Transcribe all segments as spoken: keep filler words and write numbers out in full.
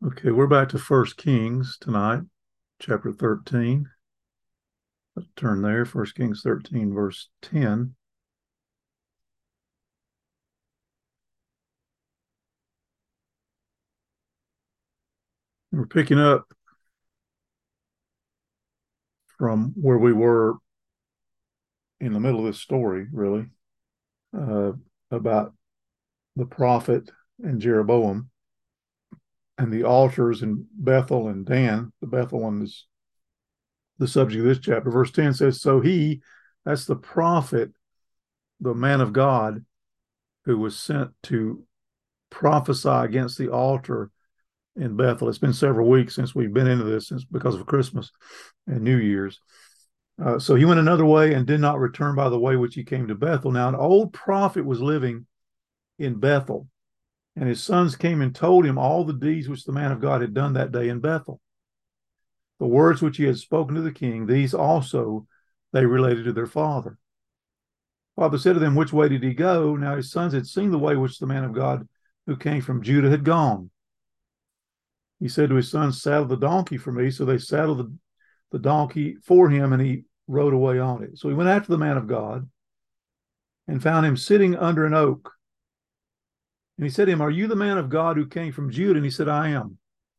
Okay, we're back to First Kings tonight, chapter thirteen. Let's turn there, First Kings thirteen, verse ten. We're picking up from where we were in the middle of this story, really, uh, about the prophet and Jeroboam and the altars in Bethel and Dan. The Bethel one is the subject of this chapter. Verse ten says, So he, that's the prophet, the man of God, who was sent to prophesy against the altar in Bethel. It's been several weeks since we've been into this, since because of Christmas and New Year's. Uh, so he went another way and did not return by the way which he came to Bethel. Now, an old prophet was living in Bethel, and his sons came and told him all the deeds which the man of God had done that day in Bethel. The words which he had spoken to the king, these also they related to their father. Father said to them, Which way did he go? Now his sons had seen the way which the man of God who came from Judah had gone. He said to his sons, Saddle the donkey for me. So they saddled the, the donkey for him, and he rode away on it. So he went after the man of God and found him sitting under an oak. And he said to him, Are you the man of God who came from Judah? And he said, I am.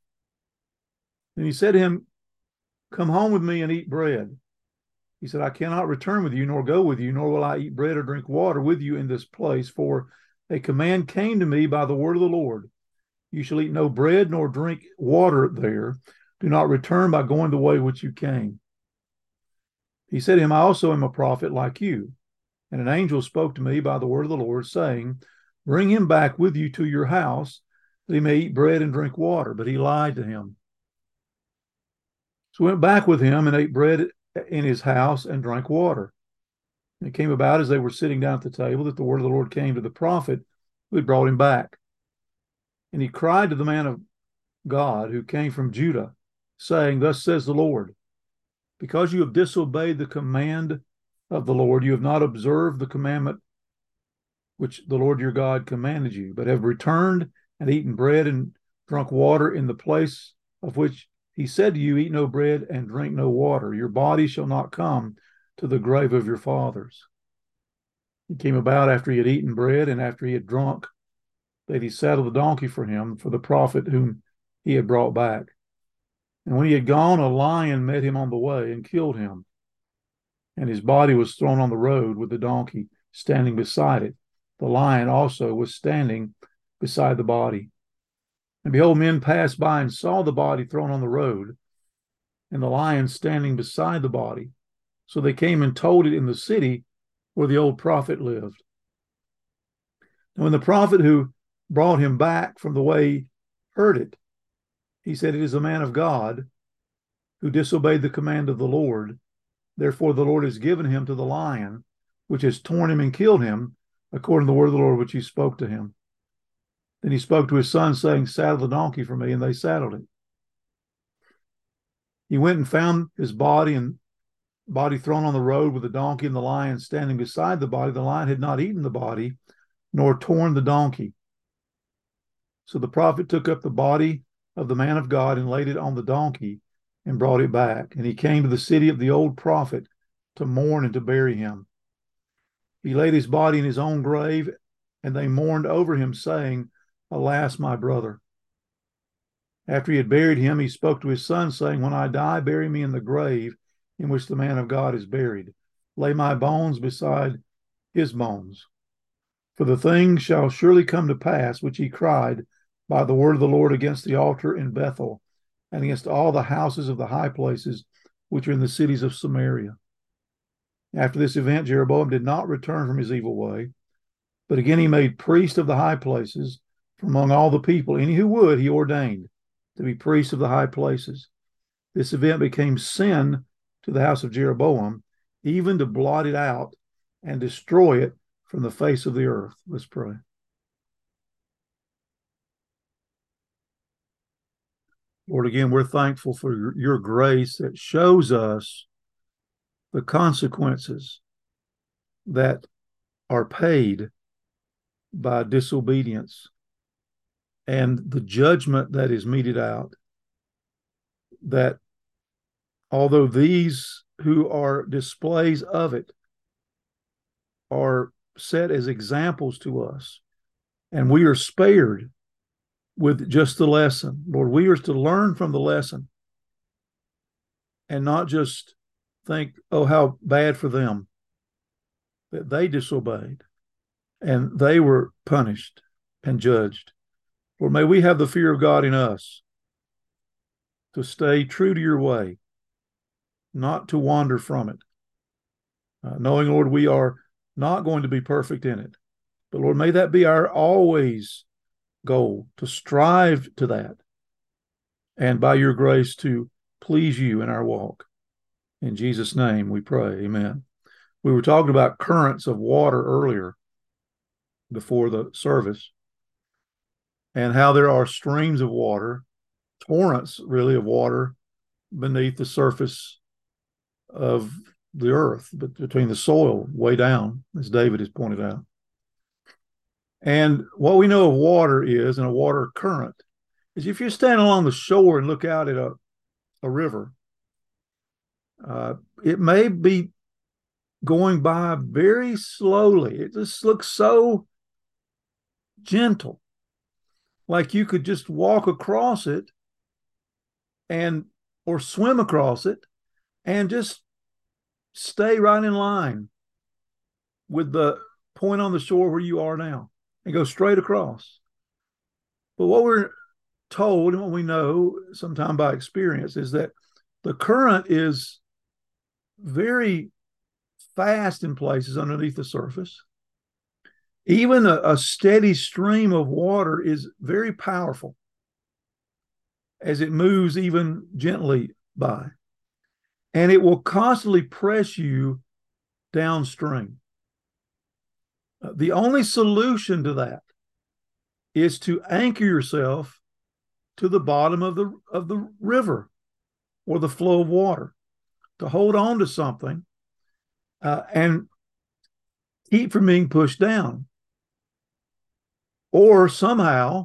And he said to him, Come home with me and eat bread. He said, I cannot return with you, nor go with you, nor will I eat bread or drink water with you in this place. For a command came to me by the word of the Lord. You shall eat no bread nor drink water there. Do not return by going the way which you came. He said to him, I also am a prophet like you. And an angel spoke to me by the word of the Lord, saying, Bring him back with you to your house, that he may eat bread and drink water. But he lied to him. So he went back with him and ate bread in his house and drank water. And it came about as they were sitting down at the table that the word of the Lord came to the prophet who had brought him back. And he cried to the man of God who came from Judah, saying, Thus says the Lord, because you have disobeyed the command of the Lord, you have not observed the commandment which the Lord your God commanded you, but have returned and eaten bread and drunk water in the place of which he said to you, Eat no bread and drink no water. Your body shall not come to the grave of your fathers. It came about after he had eaten bread and after he had drunk that he saddled the donkey for him, for the prophet whom he had brought back. And when he had gone, a lion met him on the way and killed him. And his body was thrown on the road with the donkey standing beside it. The lion also was standing beside the body. And behold, men passed by and saw the body thrown on the road, and the lion standing beside the body. So they came and told it in the city where the old prophet lived. And when the prophet who brought him back from the way heard it, he said, It is a man of God who disobeyed the command of the Lord. Therefore the Lord has given him to the lion, which has torn him and killed him, according to the word of the Lord which he spoke to him. Then he spoke to his son, saying, Saddle the donkey for me, and they saddled it. He went and found his body and body thrown on the road with the donkey and the lion standing beside the body. The lion had not eaten the body, nor torn the donkey. So the prophet took up the body of the man of God and laid it on the donkey and brought it back. And he came to the city of the old prophet to mourn and to bury him. He laid his body in his own grave, and they mourned over him, saying, Alas, my brother. After he had buried him, he spoke to his son, saying, When I die, bury me in the grave in which the man of God is buried. Lay my bones beside his bones. For the thing shall surely come to pass, which he cried by the word of the Lord against the altar in Bethel, and against all the houses of the high places which are in the cities of Samaria. After this event, Jeroboam did not return from his evil way, but again he made priests of the high places from among all the people. Any who would, he ordained to be priests of the high places. This event became sin to the house of Jeroboam, even to blot it out and destroy it from the face of the earth. Let's pray. Lord, again, we're thankful for your grace that shows us the consequences that are paid by disobedience and the judgment that is meted out, that although these who are displays of it are set as examples to us, and we are spared with just the lesson. Lord, we are to learn from the lesson and not just think, oh, how bad for them that they disobeyed and they were punished and judged. Lord, may we have the fear of God in us to stay true to your way, not to wander from it, uh, knowing, Lord, we are not going to be perfect in it. But, Lord, may that be our always goal, to strive to that, and by your grace to please you in our walk. In Jesus' name we pray, amen. We were talking about currents of water earlier before the service, and how there are streams of water, torrents really of water beneath the surface of the earth, but between the soil way down, as David has pointed out. And what we know of water is, and a water current, is if you're standing along the shore and look out at a, a river, uh, it may be going by very slowly. It just looks so gentle, like you could just walk across it and or swim across it and just stay right in line with the point on the shore where you are now and go straight across. But what we're told and what we know sometime by experience is that the current is very fast in places underneath the surface. Even a, a steady stream of water is very powerful as it moves even gently by. And it will constantly press you downstream. Uh, the only solution to that is to anchor yourself to the bottom of the of the river or the flow of water, to hold on to something uh, and keep from being pushed down, or somehow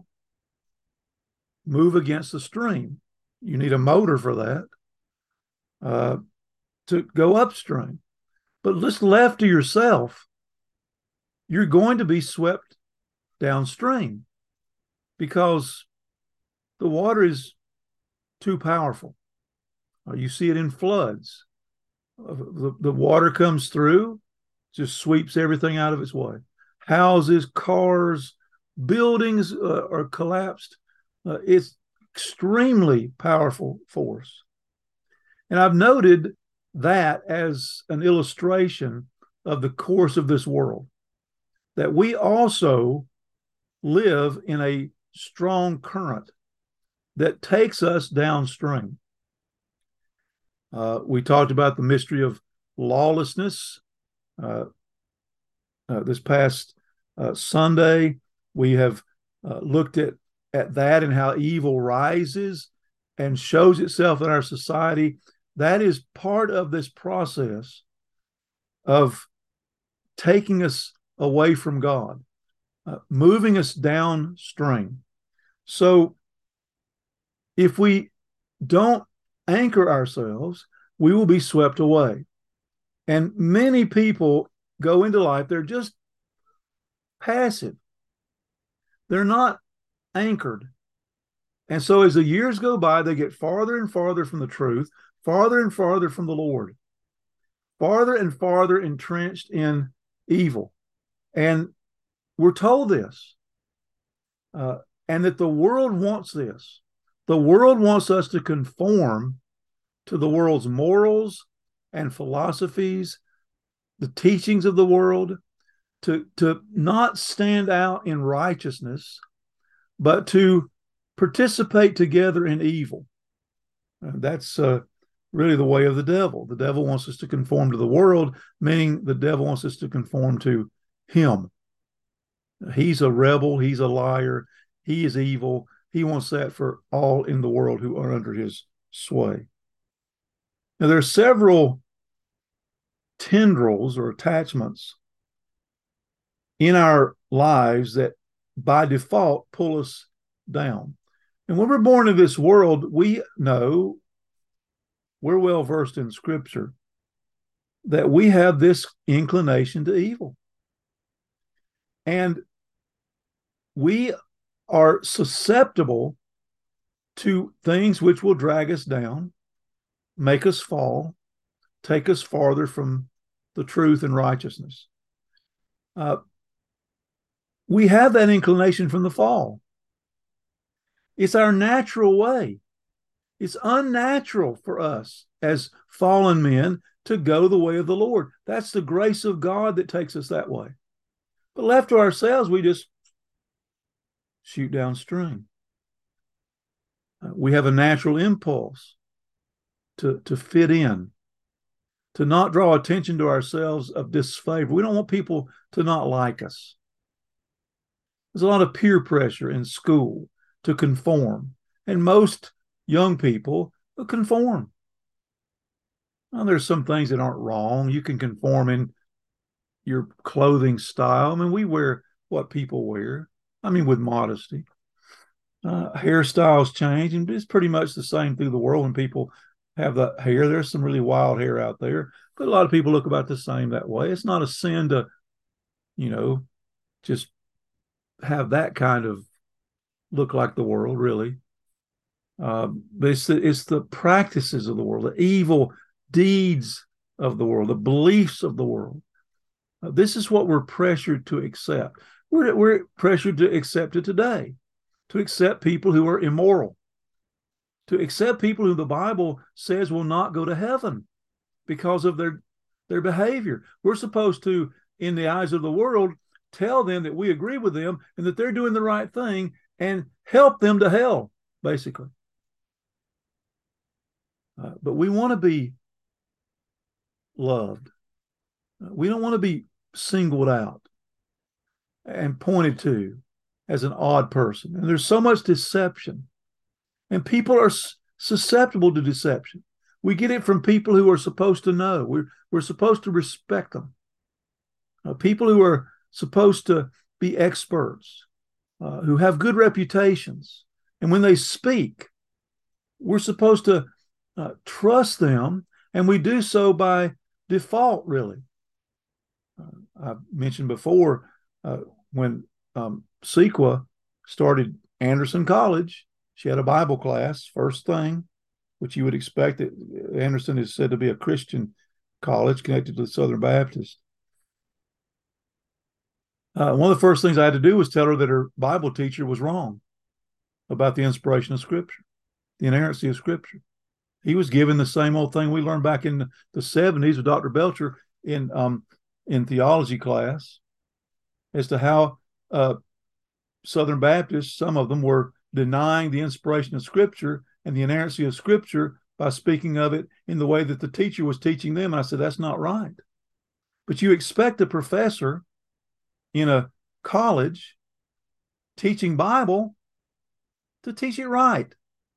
move against the stream. You need a motor for that uh, to go upstream. But just left to yourself, you're going to be swept downstream because the water is too powerful. Uh, you see it in floods. Uh, the, the water comes through, just sweeps everything out of its way. Houses, cars, buildings uh, are collapsed. Uh, it's extremely powerful force. And I've noted that as an illustration of the course of this world, that we also live in a strong current that takes us downstream. Uh, we talked about the mystery of lawlessness uh, uh, this past uh, Sunday. We have uh, looked at, at that and how evil rises and shows itself in our society. That is part of this process of taking us away from God, uh, moving us downstream. So if we don't anchor ourselves, we will be swept away. And many people go into life, they're just passive. They're not anchored. And so as the years go by, they get farther and farther from the truth, farther and farther from the Lord, farther and farther entrenched in evil. And we're told this, uh, and that the world wants this. The world wants us to conform to the world's morals and philosophies, the teachings of the world, to, to not stand out in righteousness, but to participate together in evil. And that's uh, really the way of the devil. The devil wants us to conform to the world, meaning the devil wants us to conform to him. He's a rebel. He's a liar. He is evil. He wants that for all in the world who are under his sway. Now, there are several tendrils or attachments in our lives that by default pull us down. And when we're born into this world, we know, we're well versed in Scripture, that we have this inclination to evil. And we are susceptible to things which will drag us down, make us fall, take us farther from the truth and righteousness. Uh, we have that inclination from the fall. It's our natural way. It's unnatural for us as fallen men to go the way of the Lord. That's the grace of God that takes us that way. But left to ourselves, we just shoot downstream. Uh, we have a natural impulse to, to fit in, to not draw attention to ourselves of disfavor. We don't want people to not like us. There's a lot of peer pressure in school to conform, and most young people conform. Well, there's some things that aren't wrong. You can conform in your clothing style. I mean, we wear what people wear. I mean, with modesty. Uh, hairstyles change, and it's pretty much the same through the world when people have that hair. There's some really wild hair out there, but a lot of people look about the same that way. It's not a sin to, you know, just have that kind of look like the world, really. Uh, but it's the, it's the practices of the world, the evil deeds of the world, the beliefs of the world. Uh, this is what we're pressured to accept. We're, we're pressured to accept it today, to accept people who are immoral, to accept people who the Bible says will not go to heaven because of their, their behavior. We're supposed to, in the eyes of the world, tell them that we agree with them and that they're doing the right thing and help them to hell, basically. Uh, but we want to be loved. Uh, we don't want to be singled out and pointed to as an odd person. And there's so much deception. And people are s- susceptible to deception. We get it from people who are supposed to know. We're, we're supposed to respect them. Uh, people who are supposed to be experts, uh, who have good reputations. And when they speak, we're supposed to uh, trust them, and we do so by default, really. Uh, I mentioned before uh, when um, Sequa started Anderson College, she had a Bible class, first thing, which you would expect. That Anderson is said to be a Christian college connected to the Southern Baptist. Uh, one of the first things I had to do was tell her that her Bible teacher was wrong about the inspiration of Scripture, the inerrancy of Scripture. He was given the same old thing we learned back in the seventies with Doctor Belcher in um, in theology class as to how uh, Southern Baptists, some of them, were denying the inspiration of Scripture and the inerrancy of Scripture by speaking of it in the way that the teacher was teaching them. And I said, that's not right. But you expect a professor in a college teaching Bible to teach it right.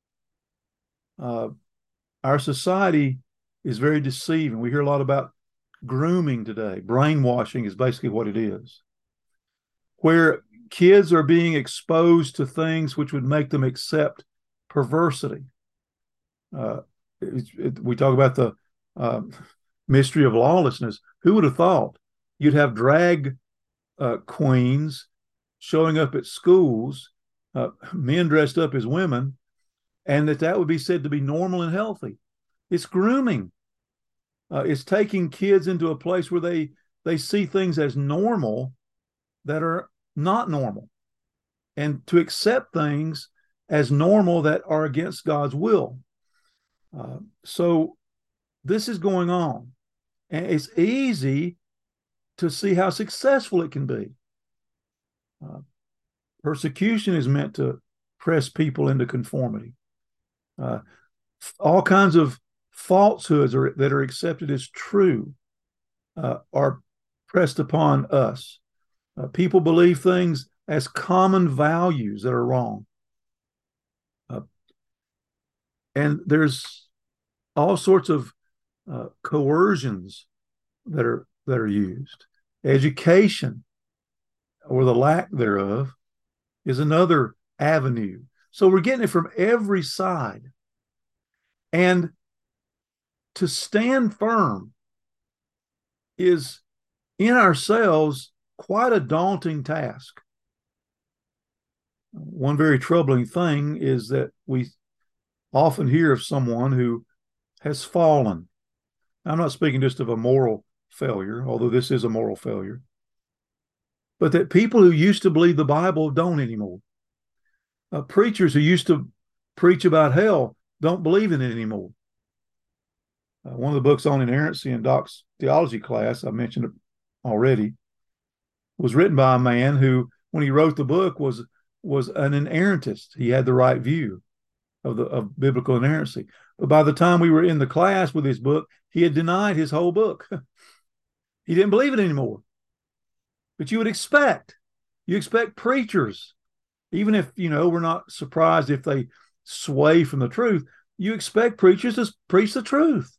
Uh, our society is very deceiving. We hear a lot about grooming today. Brainwashing is basically what it is, where kids are being exposed to things which would make them accept perversity. Uh, it, it, we talk about the uh, mystery of lawlessness. Who would have thought you'd have drag uh, queens showing up at schools, uh, men dressed up as women, and that that would be said to be normal and healthy? It's grooming. Uh, it's taking kids into a place where they they see things as normal that are not normal, and to accept things as normal that are against God's will. Uh, so this is going on, and it's easy to see how successful it can be. Uh, persecution is meant to press people into conformity. Uh, all kinds of falsehoods are, that are accepted as true uh, are pressed upon us. Uh, people believe things as common values that are wrong. Uh, and there's all sorts of uh, coercions that are that are used. Education, or the lack thereof, is another avenue. So we're getting it from every side. And to stand firm is in ourselves quite a daunting task. One very troubling thing is that we often hear of someone who has fallen. I'm not speaking just of a moral failure, although this is a moral failure, but that people who used to believe the Bible don't anymore. Uh, preachers who used to preach about hell don't believe in it anymore. Uh, one of the books on inerrancy in Doc's theology class, I mentioned it already, was written by a man who, when he wrote the book, was was an inerrantist. He had the right view of the of biblical inerrancy. But by the time we were in the class with his book, he had denied his whole book. He didn't believe it anymore. But you would expect, you expect preachers, even if, you know, we're not surprised if they sway from the truth, you expect preachers to preach the truth.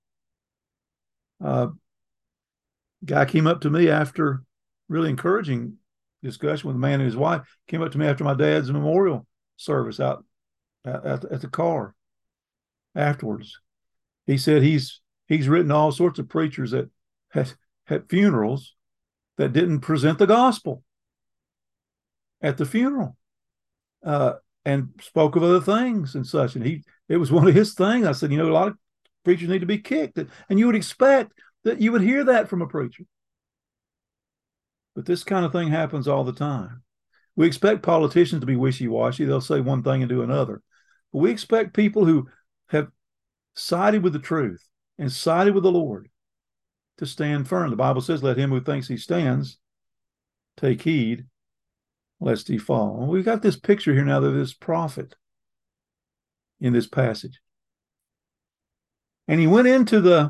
Uh, guy came up to me after really encouraging discussion with a man and his wife, came up to me after my dad's memorial service out at, at the car afterwards. He said he's he's written all sorts of preachers at, at, at funerals that didn't present the gospel at the funeral, uh, and spoke of other things and such. And he, it was one of his things. I said, you know, a lot of preachers need to be kicked, and you would expect that you would hear that from a preacher. But this kind of thing happens all the time. We expect politicians to be wishy-washy. They'll say one thing and do another. But we expect people who have sided with the truth and sided with the Lord to stand firm. The Bible says, let him who thinks he stands take heed lest he fall. We've got this picture here now of this prophet in this passage. And he went into the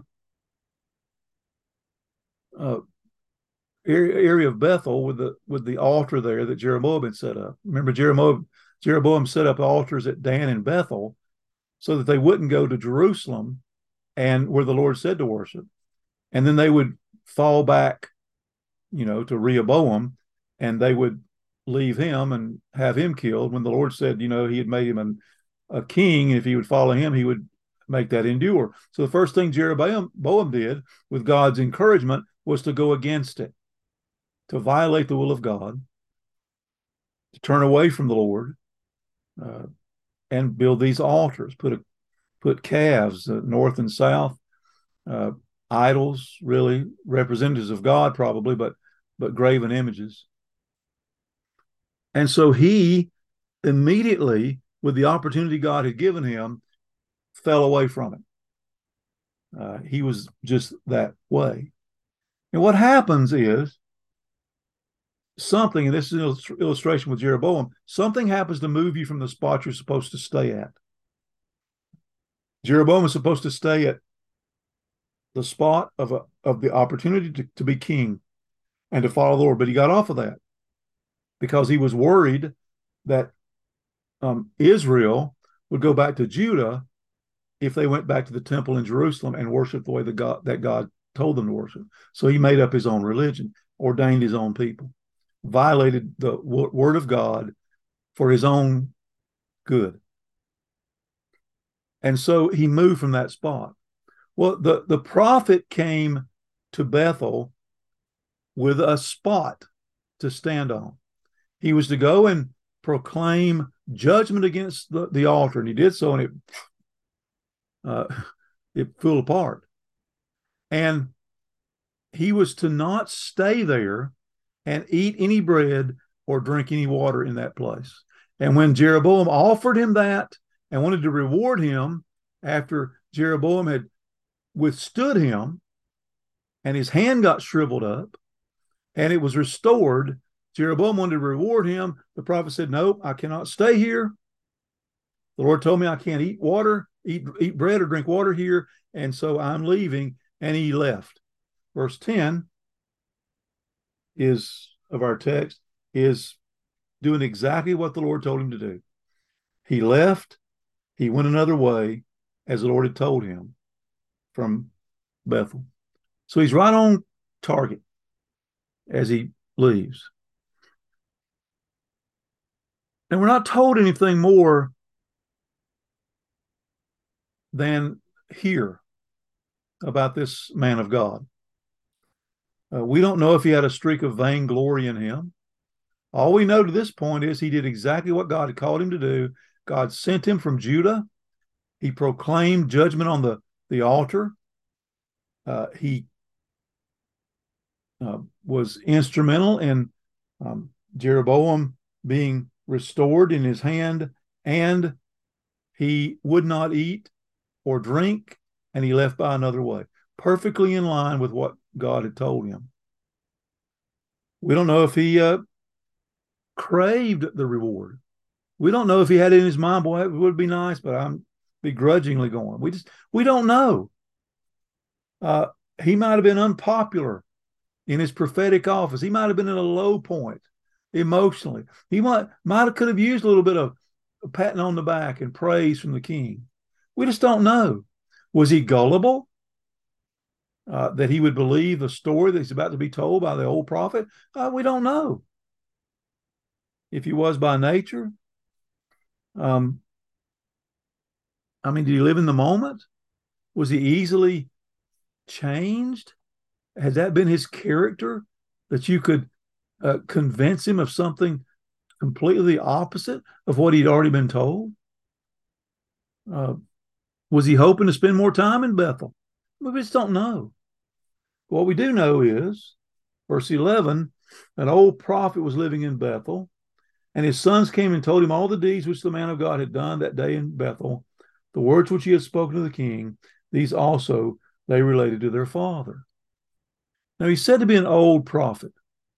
uh, area of Bethel with the with the altar there that Jeroboam had set up. Remember, Jeroboam, Jeroboam set up altars at Dan and Bethel so that they wouldn't go to Jerusalem and where the Lord said to worship. And then they would fall back, you know, to Rehoboam, and they would leave him and have him killed when the Lord said, you know, he had made him an, a king. If he would follow him, he would make that endure. So the first thing Jeroboam Boam did with God's encouragement was to go against it, to violate the will of God, to turn away from the Lord, uh, and build these altars, put a, put calves uh, north and south, uh, idols, really representatives of God, probably, but but graven images. And so he immediately, with the opportunity God had given him, fell away from it. Uh, he was just that way. And what happens is something, and this is an illustration with Jeroboam, something happens to move you from the spot you're supposed to stay at. Jeroboam is supposed to stay at the spot of a, of the opportunity to, to be king and to follow the Lord, but he got off of that because he was worried that um, Israel would go back to Judah if they went back to the temple in Jerusalem and worshiped the way that God, that God told them to worship. So he made up his own religion, ordained his own people, violated the w- word of God for his own good. And so he moved from that spot. Well, the, the prophet came to Bethel with a spot to stand on. He was to go and proclaim judgment against the, the altar, and he did so, and it uh, it fell apart. And he was to not stay there and eat any bread or drink any water in that place. And when Jeroboam offered him that and wanted to reward him after Jeroboam had withstood him and his hand got shriveled up and it was restored, Jeroboam wanted to reward him. The prophet said, nope, I cannot stay here. The Lord told me I can't eat water, eat, eat bread or drink water here, and so I'm leaving. And he left. Verse ten is of our text is doing exactly what the Lord told him to do. He left, he went another way as the Lord had told him from Bethel. So he's right on target as he leaves. And we're not told anything more than here about this man of God. Uh, we don't know if he had a streak of vainglory in him. All we know to this point is he did exactly what God had called him to do. God sent him from Judah. He proclaimed judgment on the, the altar. Uh, he uh, was instrumental in um, Jeroboam being restored in his hand, and he would not eat or drink, and he left by another way, perfectly in line with what God had told him. We don't know if he uh, craved the reward. We don't know if he had it in his mind, boy, it would be nice, but I'm begrudgingly going. We just, we don't know. Uh, he might have been unpopular in his prophetic office. He might have been at a low point emotionally. He might, might have could have used a little bit of patting on the back and praise from the king. We just don't know. Was he gullible? Uh, that he would believe the story that he's about to be told by the old prophet? Uh, we don't know. If he was by nature, um, I mean, did he live in the moment? Was he easily changed? Has that been his character that you could uh, convince him of something completely opposite of what he'd already been told? Uh, was he hoping to spend more time in Bethel? We just don't know. What we do know is, verse eleven, an old prophet was living in Bethel, and his sons came and told him all the deeds which the man of God had done that day in Bethel, the words which he had spoken to the king. These also they related to their father. Now, he's said to be an old prophet.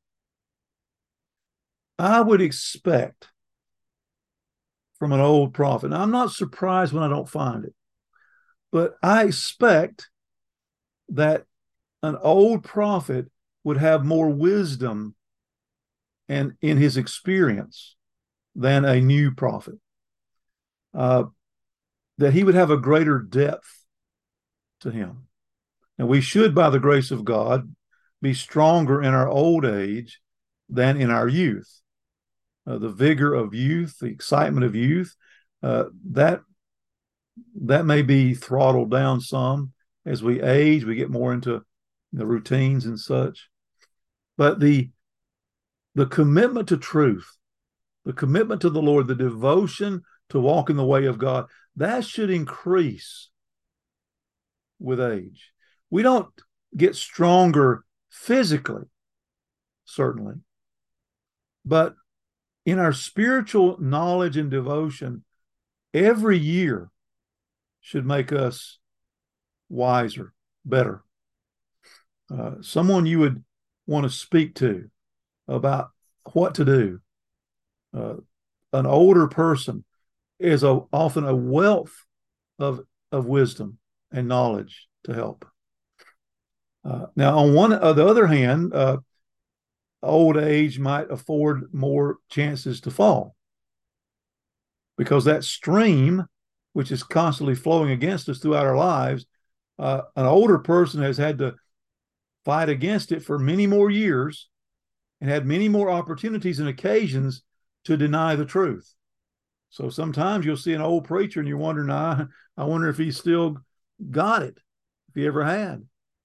I would expect from an old prophet. Now, I'm not surprised when I don't find it, but I expect that an old prophet would have more wisdom and in his experience than a new prophet. Uh, that he would have a greater depth to him. And we should, by the grace of God, be stronger in our old age than in our youth. Uh, the vigor of youth, the excitement of youth, uh, that that may be throttled down some as we age. We get more into the routines and such. But the the commitment to truth, the commitment to the Lord, the devotion to walk in the way of God, that should increase with age. We don't get stronger physically, certainly, but in our spiritual knowledge and devotion, every year should make us wiser, better. Uh, someone you would want to speak to about what to do. Uh, an older person is a, often a wealth of, of wisdom and knowledge to help. Uh, now, on one, on the other hand, uh, old age might afford more chances to fall because that stream, which is constantly flowing against us throughout our lives, uh, an older person has had to fight against it for many more years and had many more opportunities and occasions to deny the truth. So sometimes you'll see an old preacher and you're wondering, I, I wonder if he still got it, if he ever had.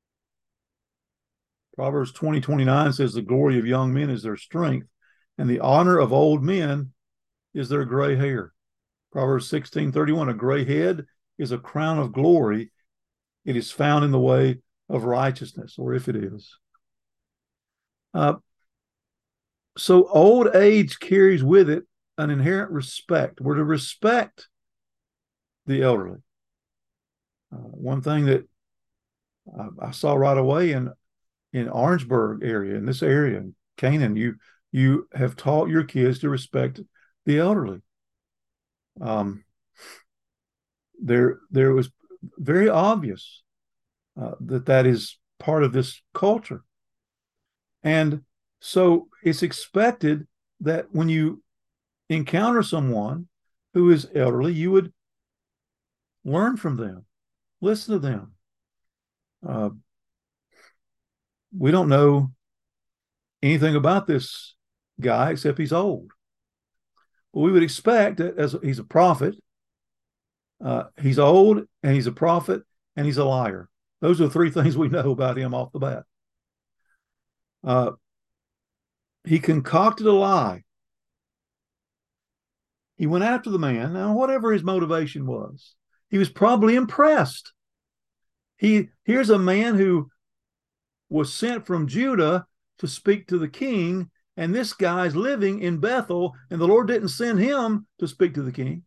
Proverbs twenty twenty-nine says, the glory of young men is their strength, and the honor of old men is their gray hair. Proverbs sixteen thirty-one, a gray head is a crown of glory. It is found in the way of righteousness, or if it is. Uh, so old age carries with it an inherent respect. We're to respect the elderly. Uh, one thing that I, I saw right away in in Orangeburg area, in this area, in Canaan, you you have taught your kids to respect the elderly. Um, there there was very obvious uh, that that is part of this culture, and so it's expected that when you encounter someone who is elderly, you would learn from them, listen to them. Uh, we don't know anything about this guy except he's old. we would expect that as he's a prophet, uh, he's old and he's a prophet and he's a liar. Those are the three things we know about him off the bat. Uh, he concocted a lie. He went after the man. Now, whatever his motivation was, he was probably impressed. He here's a man who was sent from Judah to speak to the king, and this guy's living in Bethel, and the Lord didn't send him to speak to the king.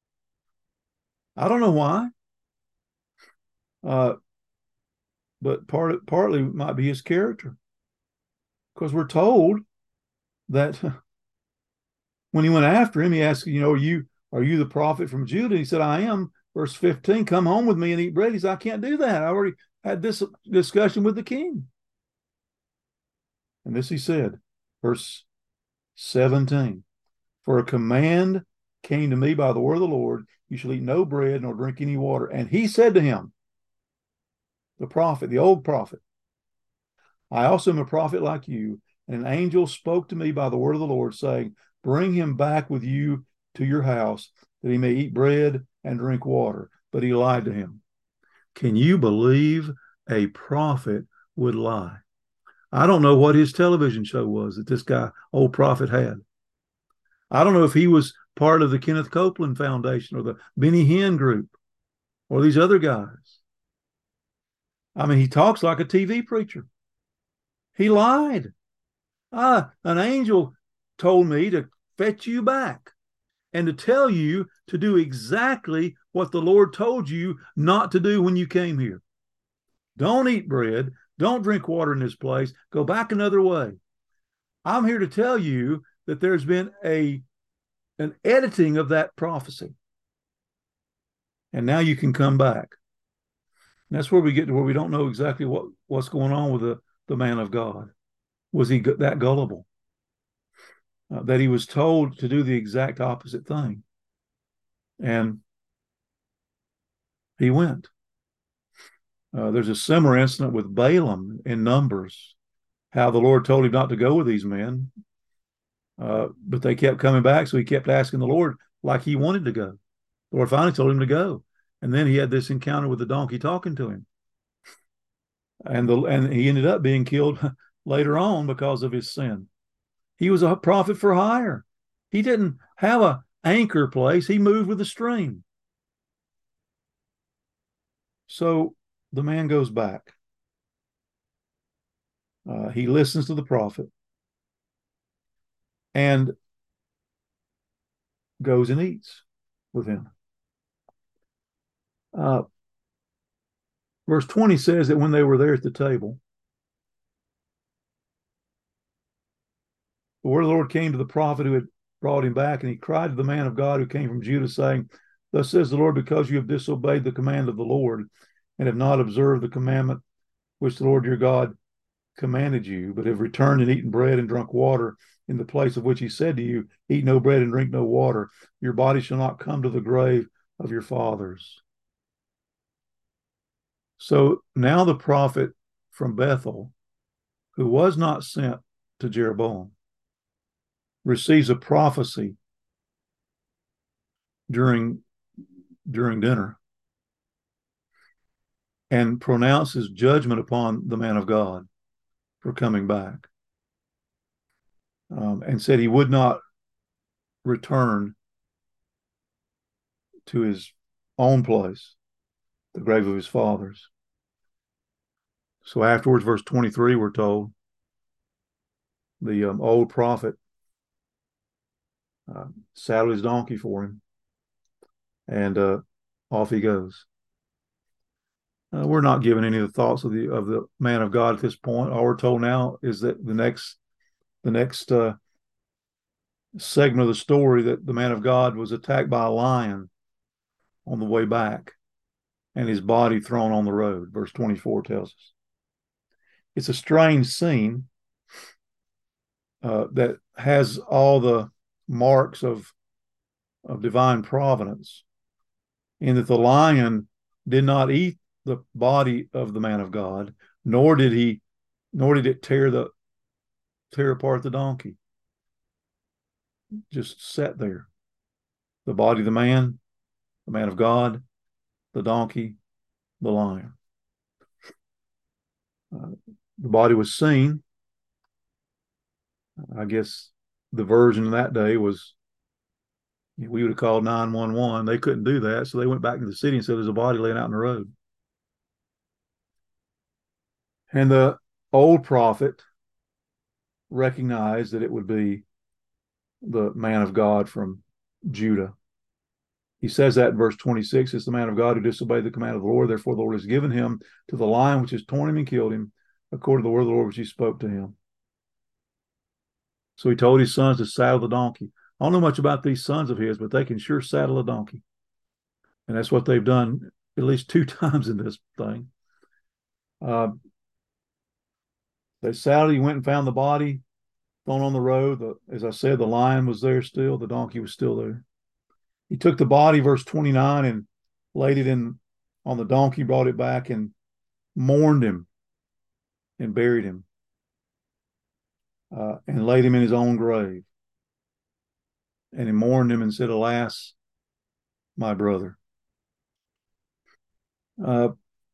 I don't know why. Uh, but part, partly might be his character. Because we're told that when he went after him, he asked, you know, are you, are you the prophet from Judah? He said, I am. Verse fifteen, come home with me and eat bread. He said, I can't do that. I already had this discussion with the king. And this he said, verse seventeen, for a command came to me by the word of the Lord, you shall eat no bread nor drink any water. And he said to him, the prophet, the old prophet, I also am a prophet like you, and an angel spoke to me by the word of the Lord, saying, bring him back with you to your house, that he may eat bread and drink water. But he lied to him. Can you believe a prophet would lie? I don't know what his television show was that this guy, old prophet, had. I don't know if he was part of the Kenneth Copeland Foundation or the Benny Hinn Group or these other guys. I mean, he talks like a T V preacher. He lied. Ah, an angel told me to fetch you back and to tell you to do exactly what the Lord told you not to do when you came here. Don't eat bread. Don't drink water in this place. Go back another way. I'm here to tell you that there's been a an editing of that prophecy. And now you can come back. And that's where we get to where we don't know exactly what, what's going on with the, the man of God. Was he that gullible? Uh, that he was told to do the exact opposite thing. And he went. Uh, there's a similar incident with Balaam in Numbers, how the Lord told him not to go with these men, uh, but they kept coming back, so he kept asking the Lord like he wanted to go. The Lord finally told him to go, and then he had this encounter with the donkey talking to him, and the and he ended up being killed later on because of his sin. He was a prophet for hire. He didn't have a anchor place. He moved with the stream. So the man goes back. Uh, he listens to the prophet and goes and eats with him. Uh, verse twenty says that when they were there at the table, the word of the Lord came to the prophet who had brought him back, and he cried to the man of God who came from Judah, saying, thus says the Lord, because you have disobeyed the command of the Lord and have not observed the commandment which the Lord your God commanded you, but have returned and eaten bread and drunk water in the place of which he said to you, eat no bread and drink no water, your body shall not come to the grave of your fathers. So now the prophet from Bethel, who was not sent to Jeroboam, receives a prophecy during, during dinner and pronounces judgment upon the man of God for coming back, um, and said he would not return to his own place, the grave of his fathers. So afterwards, verse twenty-three, we're told, the um, old prophet uh, saddled his donkey for him, and uh, off he goes. Uh, we're not given any of the thoughts of the of the man of God at this point. All we're told now is that the next the next uh, segment of the story, that the man of God was attacked by a lion on the way back, and his body thrown on the road. Verse twenty-four tells us. It's a strange scene uh, that has all the marks of of divine providence, in that the lion did not eat the body of the man of God, nor did he, nor did it tear the tear apart the donkey. Just sat there. The body of the man, the man of God, the donkey, the lion. Uh, the body was seen. I guess the version of that day was, we would have called nine one one. They couldn't do that, so they went back to the city and said there's a body laying out in the road. And the old prophet recognized that it would be the man of God from Judah. He says that in verse twenty-six, it's the man of God who disobeyed the command of the Lord. Therefore, the Lord has given him to the lion which has torn him and killed him, according to the word of the Lord which he spoke to him. So he told his sons to saddle the donkey. I don't know much about these sons of his, but they can sure saddle a donkey. And that's what they've done at least two times in this thing. Uh, they saddled, he went and found the body thrown on the road. The, as I said, the lion was there still. The donkey was still there. He took the body, verse twenty-nine, and laid it in on the donkey, brought it back, and mourned him and buried him, uh, and laid him in his own grave. And he mourned him and said, alas, my brother. Uh,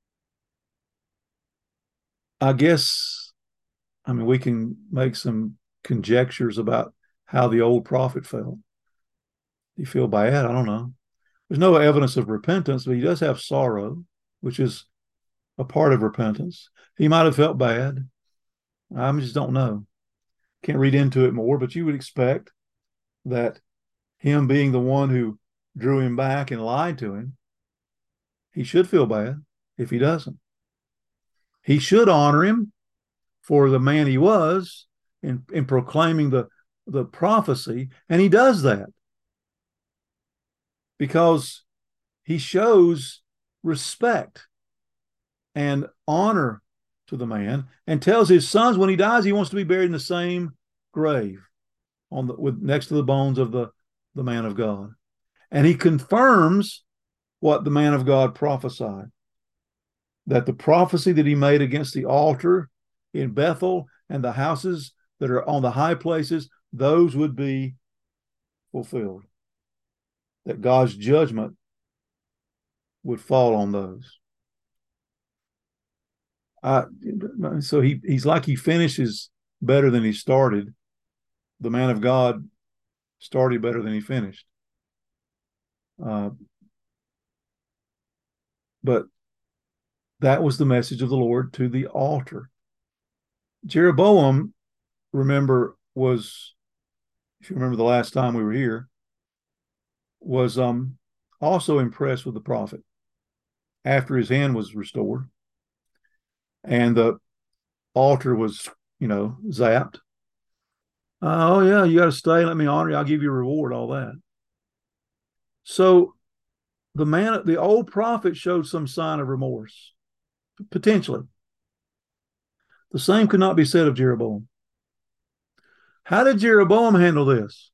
I guess, I mean, we can make some conjectures about how the old prophet felt. He feel bad? I don't know. There's no evidence of repentance, but he does have sorrow, which is a part of repentance. He might have felt bad. I just don't know. Can't read into it more, but you would expect that him being the one who drew him back and lied to him, he should feel bad if he doesn't. He should honor him for the man he was in, in proclaiming the, the prophecy, and he does that because he shows respect and honor to the man and tells his sons when he dies he wants to be buried in the same grave on the with next to the bones of the, the man of God. And he confirms what the man of God prophesied, that the prophecy that he made against the altar in Bethel and the houses that are on the high places, those would be fulfilled, that God's judgment would fall on those. Uh, so he, he's like he finishes better than he started. The man of God started better than he finished. Uh, but that was the message of the Lord to the altar. Jeroboam, remember, was, if you remember the last time we were here, was um, also impressed with the prophet after his hand was restored and the altar was, you know, zapped. Uh, oh, yeah, you got to stay. Let me honor you. I'll give you a reward, all that. So the man, the old prophet showed some sign of remorse, potentially. The same could not be said of Jeroboam. How did Jeroboam handle this?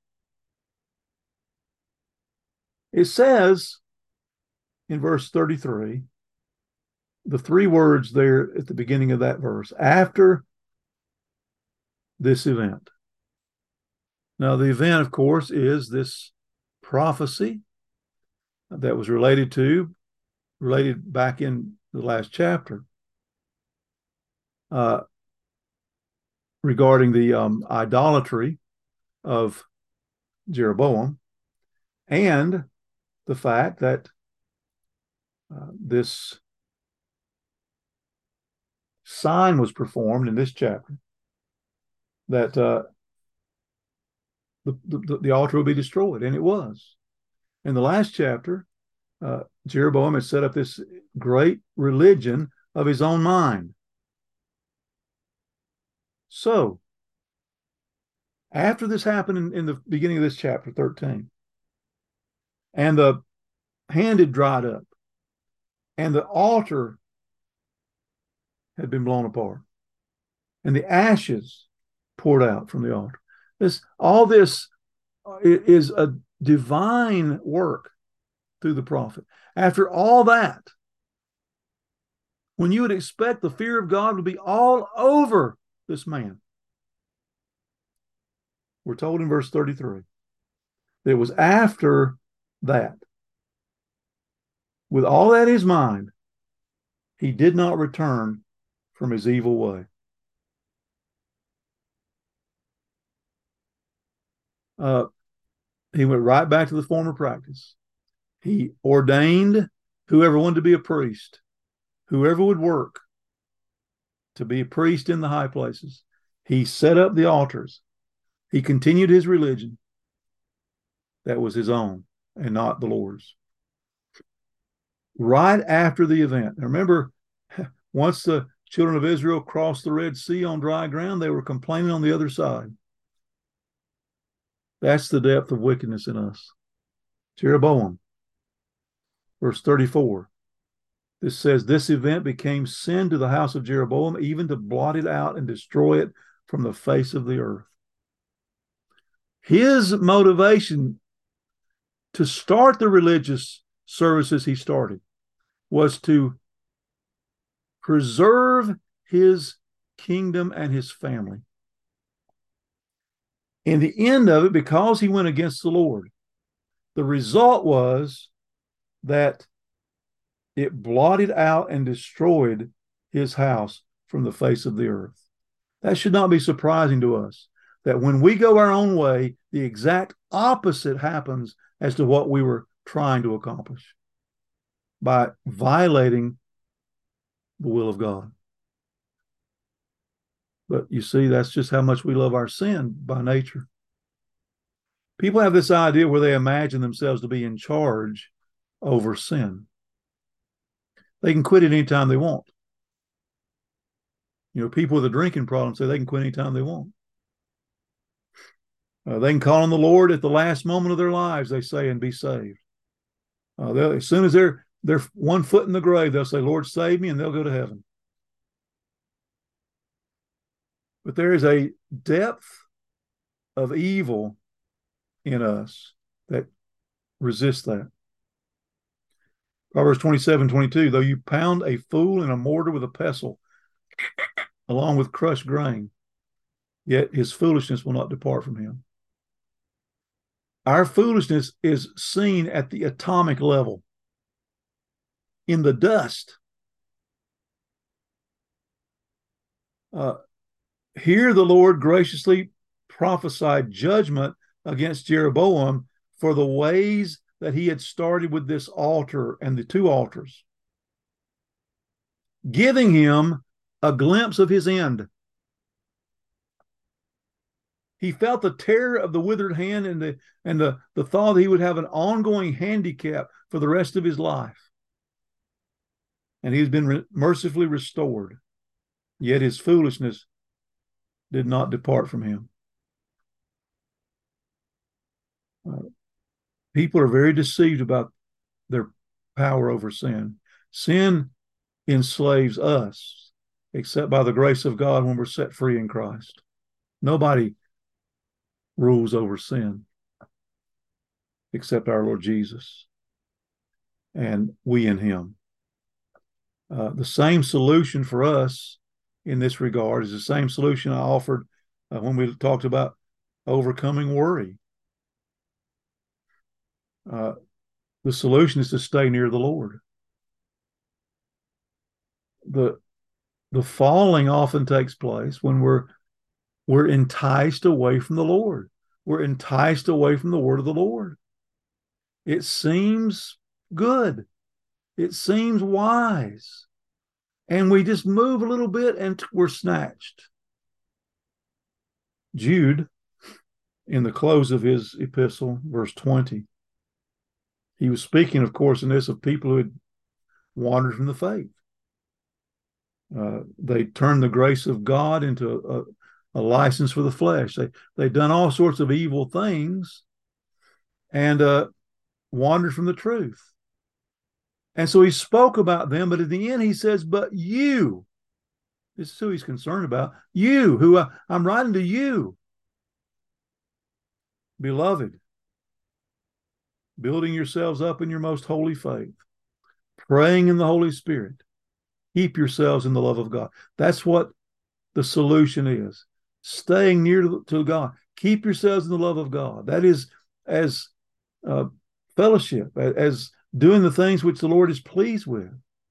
It says in verse thirty-three, the three words there at the beginning of that verse, after this event. Now, the event, of course, is this prophecy that was related to, related back in the last chapter, uh, regarding the um, idolatry of Jeroboam and the fact that uh, this sign was performed in this chapter, that uh, the, the, the altar will be destroyed, and it was. In the last chapter, uh, Jeroboam had set up this great religion of his own mind. So, after this happened in, in the beginning of this chapter, thirteen, and the hand had dried up, and the altar had been blown apart, and the ashes poured out from the altar. This, all this is a divine work through the prophet. After all that, when you would expect the fear of God would be all over this man, we're told in verse thirty-three that it was after that, with all that in his mind, he did not return from his evil way. Uh, he went right back to the former practice. He ordained whoever wanted to be a priest, whoever would work to be a priest in the high places. He set up the altars. He continued his religion that was his own and not the Lord's. Right after the event, now remember, once the children of Israel crossed the Red Sea on dry ground, they were complaining on the other side. That's the depth of wickedness in us. Jeroboam, verse thirty-four. This says, this event became sin to the house of Jeroboam, even to blot it out and destroy it from the face of the earth. His motivation to start the religious services he started was to preserve his kingdom and his family. In the end of it, because he went against the Lord, the result was that it blotted out and destroyed his house from the face of the earth. That should not be surprising to us, that when we go our own way, the exact opposite happens as to what we were trying to accomplish by violating the will of God. But you see, that's just how much we love our sin by nature. People have this idea where they imagine themselves to be in charge over sin. They can quit it anytime they want. You know, people with a drinking problem say they can quit anytime they want. Uh, they can call on the Lord at the last moment of their lives, they say, and be saved. Uh, as soon as they're they're one foot in the grave, they'll say, Lord, save me, and they'll go to heaven. But there is a depth of evil in us that resists that. Proverbs twenty-seven, twenty-two, though you pound a fool in a mortar with a pestle, along with crushed grain, yet his foolishness will not depart from him. Our foolishness is seen at the atomic level, in the dust. Uh, here the Lord graciously prophesied judgment against Jeroboam for the ways that he had started with this altar and the two altars, giving him a glimpse of his end. He felt the terror of the withered hand and the and the, the thought that he would have an ongoing handicap for the rest of his life. And he's been re- mercifully restored. Yet his foolishness did not depart from him. Uh, people are very deceived about their power over sin. Sin enslaves us, except by the grace of God when we're set free in Christ. Nobody rules over sin except our Lord Jesus, and we in him. Uh, the same solution for us in this regard is the same solution I offered uh, when we talked about overcoming worry. Uh, the solution is to stay near the Lord. The the falling often takes place when we're we're enticed away from the Lord. We're enticed away from the word of the Lord. It seems good. It seems wise. And we just move a little bit and we're snatched. Jude, in the close of his epistle, verse twenty, he was speaking, of course, in this of people who had wandered from the faith. Uh, they turned the grace of God into a, a license for the flesh. They, they'd done all sorts of evil things and uh, wandered from the truth. And so he spoke about them, but at the end he says, but you, this is who he's concerned about, you, who I, I'm writing to you, beloved, building yourselves up in your most holy faith, praying in the Holy Spirit, keep yourselves in the love of God. That's what the solution is. Staying near to, to God. Keep yourselves in the love of God. That is as uh, fellowship, as doing the things which the Lord is pleased with,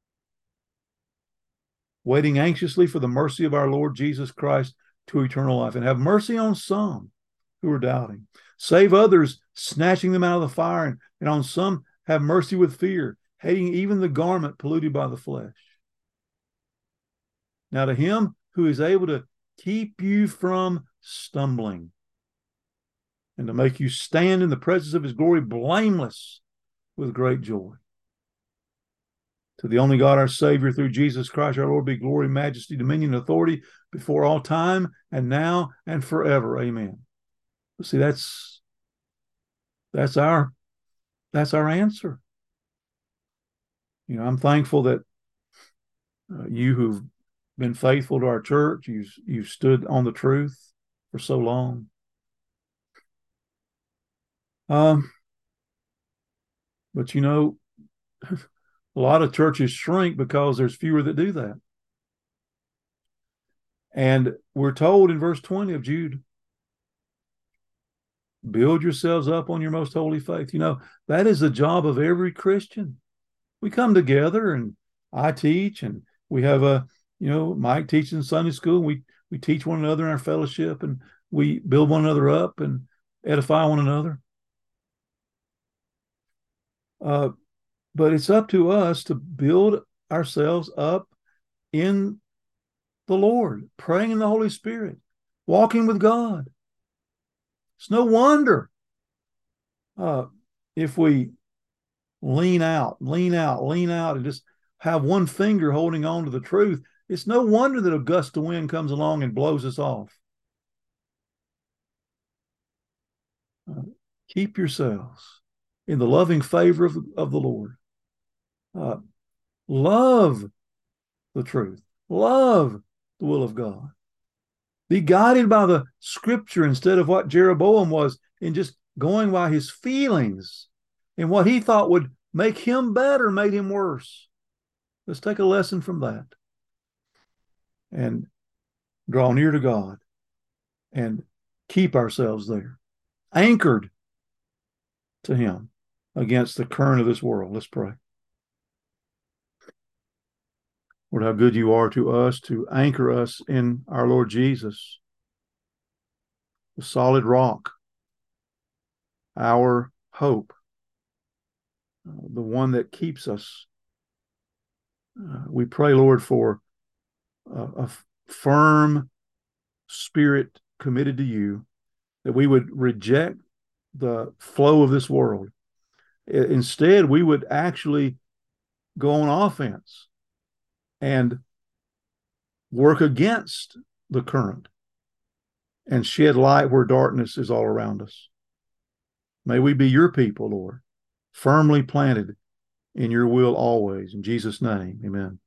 waiting anxiously for the mercy of our Lord Jesus Christ to eternal life. And have mercy on some who are doubting. Save others, snatching them out of the fire, and, and on some have mercy with fear, hating even the garment polluted by the flesh. Now to him who is able to keep you from stumbling and to make you stand in the presence of his glory blameless with great joy. To the only God, our Savior, through Jesus Christ, our Lord, be glory, majesty, dominion, and authority before all time and now and forever. Amen. See, that's that's our that's our answer. You know, I'm thankful that uh, you who've been faithful to our church, you've you've stood on the truth for so long. Um, but you know, a lot of churches shrink because there's fewer that do that. And we're told in verse twenty of Jude, build yourselves up on your most holy faith. You know, that is the job of every Christian. We come together and I teach, and we have a, you know, Mike teaches in Sunday school. We, we teach one another in our fellowship, and we build one another up and edify one another. Uh, but it's up to us to build ourselves up in the Lord, praying in the Holy Spirit, walking with God. It's no wonder uh, if we lean out, lean out, lean out, and just have one finger holding on to the truth. It's no wonder that a gust of wind comes along and blows us off. Uh, keep yourselves in the loving favor of, of the Lord. Uh, love the truth. Love the will of God. Be guided by the scripture instead of what Jeroboam was in just going by his feelings and what he thought would make him better made him worse. Let's take a lesson from that and draw near to God and keep ourselves there, anchored to him against the current of this world. Let's pray. Lord, how good you are to us to anchor us in our Lord Jesus, the solid rock, our hope, uh, the one that keeps us. Uh, we pray, Lord, for a, a firm spirit committed to you, that we would reject the flow of this world. Instead, we would actually go on offense and work against the current and shed light where darkness is all around us. May we be your people, Lord, firmly planted in your will always. In Jesus' name, amen.